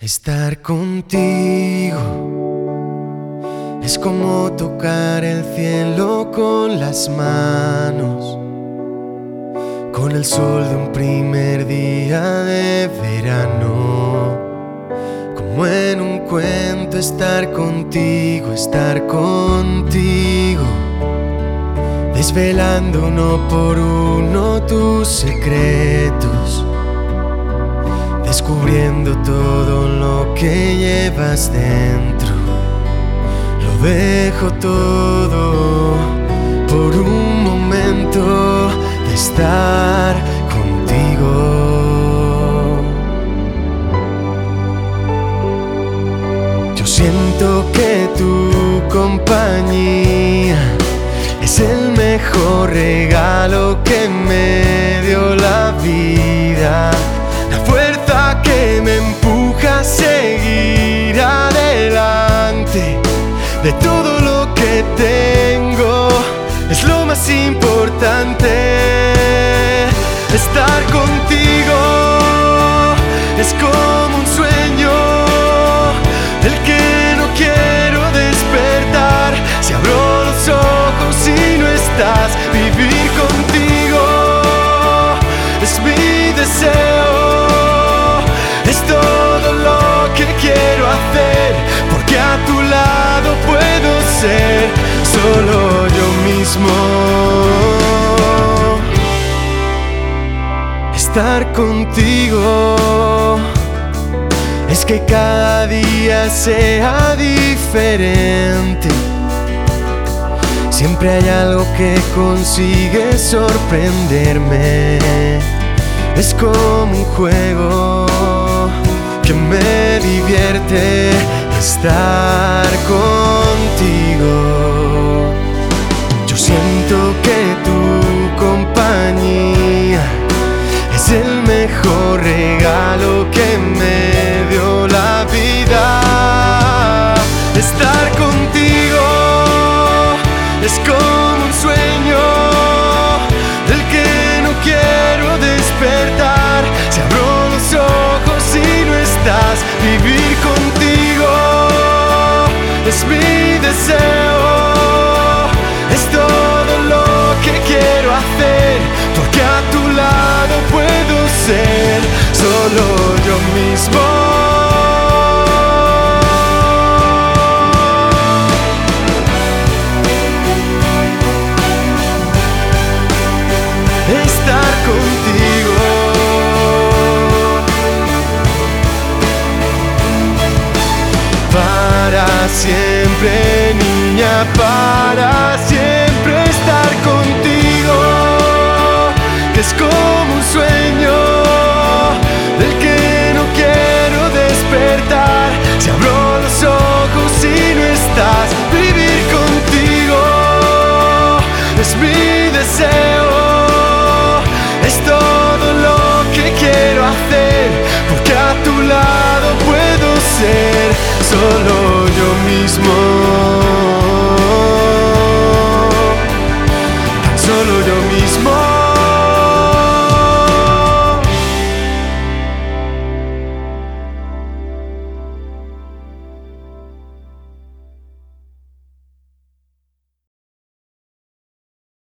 Estar contigo es como tocar el cielo con las manos, con el sol de un primer día de verano. Como en un cuento estar contigo, desvelando uno por uno tus secretos, descubriendo todo lo que llevas dentro. Lo dejo todo por un momento de estar contigo. Yo siento que tu compañía es el mejor regalo que me dio la vida, la fuerza que me empuja a seguir adelante. De todo lo que tengo es lo más importante. Estar contigo es como un sueño del que no quiero despertar. Si abro los ojos y no estás, vivir contigo es mi deseo. Es todo lo que quiero hacer, porque a tu lado puedo ser solo yo mismo. Estar contigo es que cada día sea diferente. Siempre hay algo que consigue sorprenderme. Es como un juego que me divierte estar contigo. Yo siento que tu compañía es el mejor regalo que me dio la vida. Estar contigo es como un sueño del que no quiero despertar. Si abro los ojos y no estás, vivir contigo es mi deseo. Es todo lo que quiero hacer, porque a tu lado puedo ser solo yo mismo. Estar contigo. Para siempre, niña, para siempre estar contigo, que es como un sueño del que no quiero despertar. Si abro los ojos y no estás, vivir contigo es mi deseo. Es todo lo que quiero hacer, porque a tu lado puedo ser solo yo mismo.